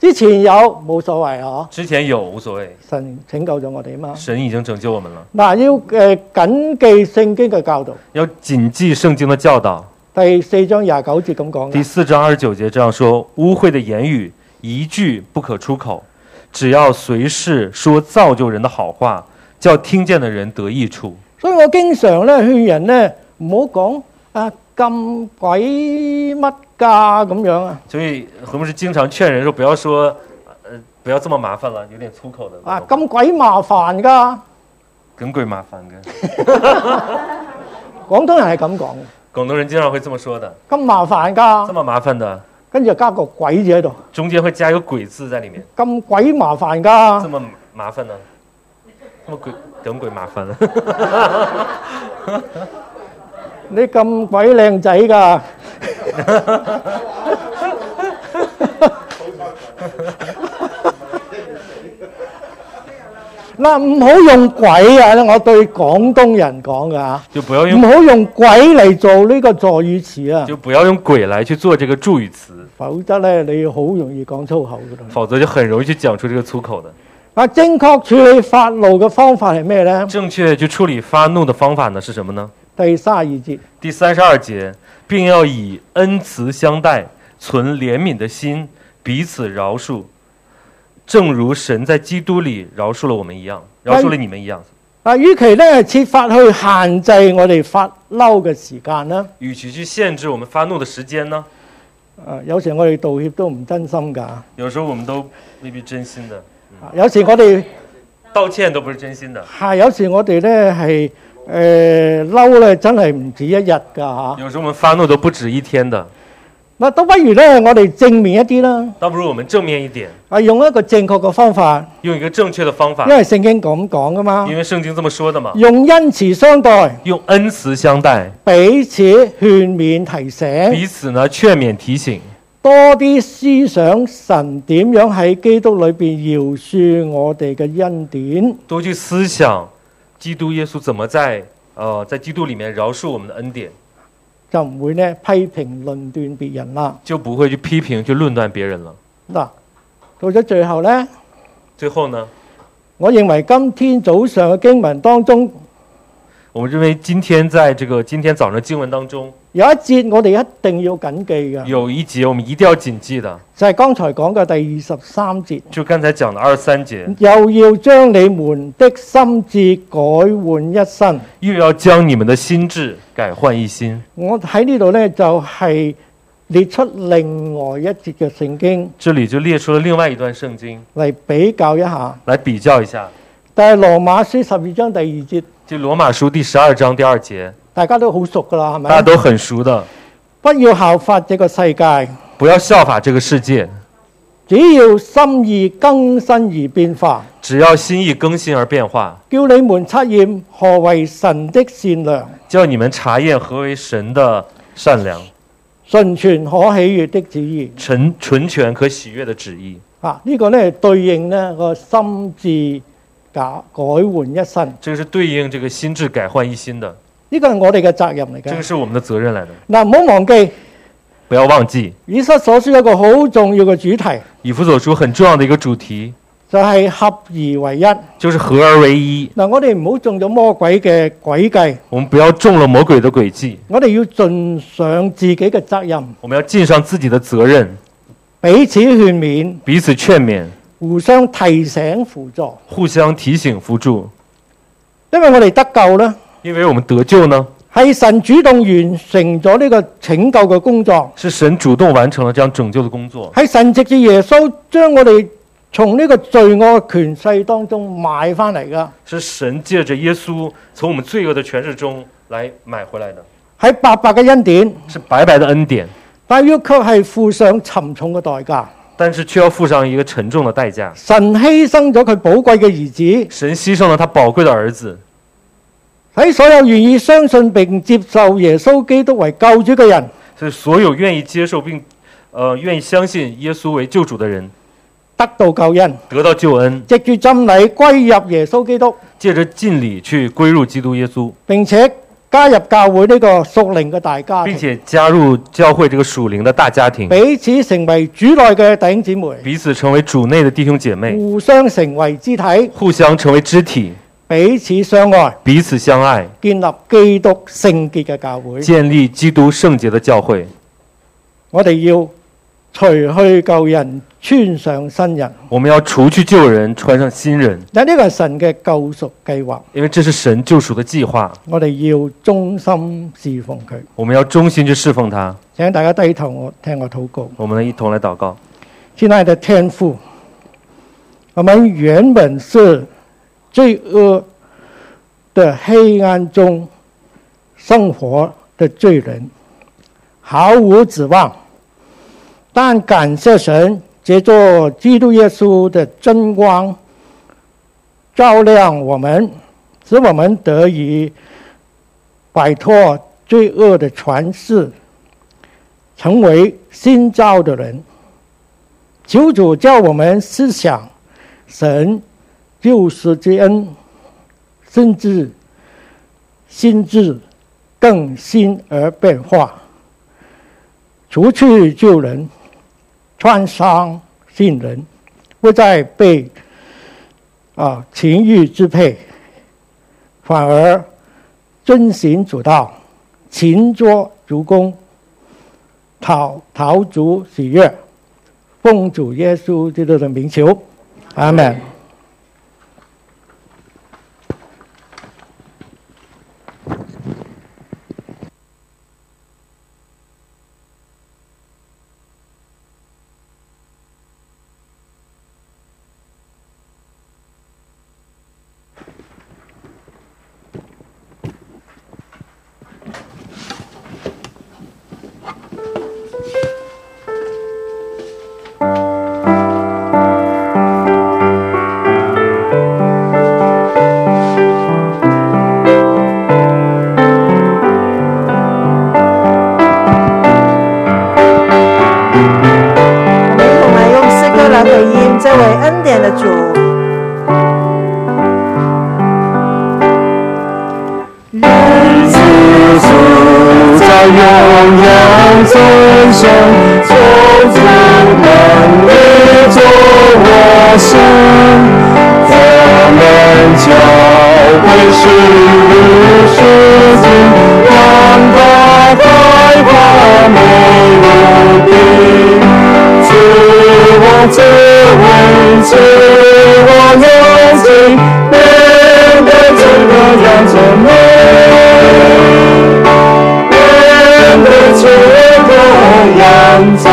[SPEAKER 1] 之前有冇所謂啊？
[SPEAKER 2] 之前有無所謂，
[SPEAKER 1] 神拯救咗我哋嘛。
[SPEAKER 2] 神已經拯救我們了。
[SPEAKER 1] 嗱，要誒謹記聖經嘅教導。
[SPEAKER 2] 要謹記聖經的教導。
[SPEAKER 1] 第四章廿九節咁講。
[SPEAKER 2] 第四章二十九節這樣說：污穢的言語一句不可出口，只要隨時說造就人的好話，叫聽見的人得益處。
[SPEAKER 1] 所以我經常咧勸人咧唔好講啊咁鬼乜㗎咁樣啊。
[SPEAKER 2] 所以何牧師經常勸人說，不要說，呃，不要這麼麻煩了，有點粗口的。
[SPEAKER 1] 啊，咁鬼麻煩㗎。
[SPEAKER 2] 咁鬼麻煩嘅。
[SPEAKER 1] 廣東人係咁講嘅。
[SPEAKER 2] 廣東人經常會這麼說的。
[SPEAKER 1] 咁麻煩㗎。
[SPEAKER 2] 這麼麻煩的。
[SPEAKER 1] 跟住加個鬼字喺度。
[SPEAKER 2] 中間會加一個鬼字在裡面。
[SPEAKER 1] 咁鬼麻煩㗎。
[SPEAKER 2] 這麼麻煩呢？這麼鬼，咁鬼麻煩啊！
[SPEAKER 1] 你咁鬼靚仔㗎！嗱，唔好用鬼啊！我對廣東人講㗎嚇，
[SPEAKER 2] 就不要用，
[SPEAKER 1] 唔好用鬼嚟做呢個助語詞啊！
[SPEAKER 2] 就不要用鬼來去做這個助語詞，
[SPEAKER 1] 否則咧你好容易講粗口㗎啦。
[SPEAKER 2] 否則就很容易去講出這個粗口的。
[SPEAKER 1] 啊，正確處理發怒嘅方法係咩呢？
[SPEAKER 2] 正確去處理發怒的方法呢是什麼呢？
[SPEAKER 1] 第三十二節。
[SPEAKER 2] 第三十二節，並要以恩慈相待，存憐憫的心，彼此饒恕，正如神在基督裏饒恕了我們一樣，饒恕了你們一樣。
[SPEAKER 1] 啊，與其咧設法去限制我哋發嬲嘅時間啦，
[SPEAKER 2] 與其去限制我們發怒的時間呢？
[SPEAKER 1] 啊，有時我哋道歉都唔真心㗎。
[SPEAKER 2] 有時候我們都未必真心的。
[SPEAKER 1] 有時我哋
[SPEAKER 2] 道歉都不是真心的。
[SPEAKER 1] 係有時我哋咧係誒嬲咧，真係唔止一日㗎嚇。
[SPEAKER 2] 有時候我們發怒都不止一天的。
[SPEAKER 1] 嗱，倒不如咧，我哋正面一啲啦。
[SPEAKER 2] 倒不如我們正面一點。
[SPEAKER 1] 啊，用一個正確嘅方法。
[SPEAKER 2] 用一個正確的方法。
[SPEAKER 1] 因為聖經咁講㗎嘛。
[SPEAKER 2] 因為聖經這麼說的嘛。
[SPEAKER 1] 用恩慈相待。
[SPEAKER 2] 用恩慈相待。
[SPEAKER 1] 彼此勸勉提醒。
[SPEAKER 2] 彼此呢勸勉提醒。
[SPEAKER 1] 多啲思想神點樣喺基督裏邊饒恕我哋嘅恩典。
[SPEAKER 2] 多去思想基督耶穌怎麼在呃在基督裡面饒恕我們的恩典。
[SPEAKER 1] 就唔會咧批評論斷別人啦。
[SPEAKER 2] 就不會去批評去論斷別人了。
[SPEAKER 1] 嗱，到咗最後呢，
[SPEAKER 2] 最後呢，
[SPEAKER 1] 我認為今天早上嘅經文當中，
[SPEAKER 2] 我們認為今天在這個今天早上的經文當中。
[SPEAKER 1] 有一節我哋一定要謹記嘅，
[SPEAKER 2] 有一節我們一定要謹記的，
[SPEAKER 1] 就係剛才講嘅第二十三節。
[SPEAKER 2] 就剛才講的二十三節，
[SPEAKER 1] 又要將你們的心志改換一新，
[SPEAKER 2] 又要將你們的心志改換一新。
[SPEAKER 1] 我喺呢度呢，就係列出另外一節嘅聖經，
[SPEAKER 2] 這裡就列出了另外一段聖經
[SPEAKER 1] 嚟比較一下，
[SPEAKER 2] 來比較一下。
[SPEAKER 1] 但係羅馬書十二章第二節，
[SPEAKER 2] 就羅馬書第十二章第二節。
[SPEAKER 1] 大家都好熟噶啦，係咪？
[SPEAKER 2] 大家都很熟的。
[SPEAKER 1] 不要效法這個世界，
[SPEAKER 2] 不要效法這個世界。
[SPEAKER 1] 只要心意更新而變化，
[SPEAKER 2] 只要心意更新而變化，
[SPEAKER 1] 叫你們察驗何為神的善良，
[SPEAKER 2] 叫你們察驗何為神的善良，
[SPEAKER 1] 純全可喜悅的旨意，
[SPEAKER 2] 純純全可喜悅的旨意。
[SPEAKER 1] 啊，呢、這個呢對應呢個心志改改換一新，
[SPEAKER 2] 這個是對應這個心志改換一新的。
[SPEAKER 1] 呢個係我哋嘅責任嚟嘅。
[SPEAKER 2] 這個是我們的責任來的。
[SPEAKER 1] 嗱，唔好忘記，
[SPEAKER 2] 不要忘記。
[SPEAKER 1] 以弗所書有一個好重要嘅主題。
[SPEAKER 2] 以弗所書很重要的一個主題，
[SPEAKER 1] 就係、是、合而為一。
[SPEAKER 2] 就是合而為一。
[SPEAKER 1] 嗱，我哋唔好中咗魔鬼嘅詭計。
[SPEAKER 2] 我們不要中了魔鬼的詭計。
[SPEAKER 1] 我哋要盡上自己嘅責任。
[SPEAKER 2] 我們要盡上自己的責任。
[SPEAKER 1] 彼此勸勉。
[SPEAKER 2] 彼此勸勉。
[SPEAKER 1] 互相提醒輔助。
[SPEAKER 2] 互相提醒輔助。
[SPEAKER 1] 因為我哋得救啦。
[SPEAKER 2] 因為我們得救呢，
[SPEAKER 1] 係神主動完成咗呢個拯救嘅工作，
[SPEAKER 2] 是神主動完成了這樣拯救的工作。
[SPEAKER 1] 係神藉住耶穌將我哋從呢個罪惡嘅權勢當中買翻嚟噶，
[SPEAKER 2] 是神借着耶穌從我們罪惡的權勢中來買回來的，
[SPEAKER 1] 係白白嘅恩典，
[SPEAKER 2] 是白白的恩典，
[SPEAKER 1] 但係卻係付上沉重嘅代價，
[SPEAKER 2] 但是卻要付上一個沉重的代價。
[SPEAKER 1] 神犧牲咗佢寶貴嘅兒子，
[SPEAKER 2] 神犧牲了他寶貴的兒子。
[SPEAKER 1] 喺所有願意相信並接受耶穌基督為救主嘅人，
[SPEAKER 2] 所以所有願意接受並，呃，願意相信耶穌為救主的人，
[SPEAKER 1] 得到救恩，
[SPEAKER 2] 得到救恩，
[SPEAKER 1] 藉住浸禮歸入耶穌基督，
[SPEAKER 2] 借着浸禮去歸入基督耶穌，
[SPEAKER 1] 並且加入教會呢個屬靈嘅大家庭，
[SPEAKER 2] 并且加入教会这个属灵的大家庭，
[SPEAKER 1] 彼此成為主內嘅弟兄姊妹，
[SPEAKER 2] 彼此成为主内的弟兄姐妹，
[SPEAKER 1] 互相成為肢體，
[SPEAKER 2] 互相成为肢體，
[SPEAKER 1] 彼此相愛，
[SPEAKER 2] 彼此相愛，
[SPEAKER 1] 建立基督聖潔嘅教會。
[SPEAKER 2] 建立基督聖潔的教會。
[SPEAKER 1] 我哋要除去舊人，穿上新人。
[SPEAKER 2] 我们要除去旧人，穿上新人，
[SPEAKER 1] 但呢個係神嘅救贖計劃，
[SPEAKER 2] 因为这是神救赎的计划。
[SPEAKER 1] 我哋要忠心侍奉佢。
[SPEAKER 2] 我们要忠心去侍奉他。
[SPEAKER 1] 請大家低頭，我聽我禱告。
[SPEAKER 2] 我们一同来祷告。
[SPEAKER 1] 親愛的天父，我們原本是罪惡的黑暗中生活的罪人，毫無指望。但感謝神，借着基督耶穌的真光照亮我們，使我們得以擺脫罪惡的權勢，成為新造的人。求主叫我們思想神救贖之恩，甚至心智更新而變化，除去舊人，穿上新人，不再被啊情欲支配，反而遵行主道，勤做主工，討討主喜悅。奉主耶穌基督的名求，阿們。
[SPEAKER 3] 样子。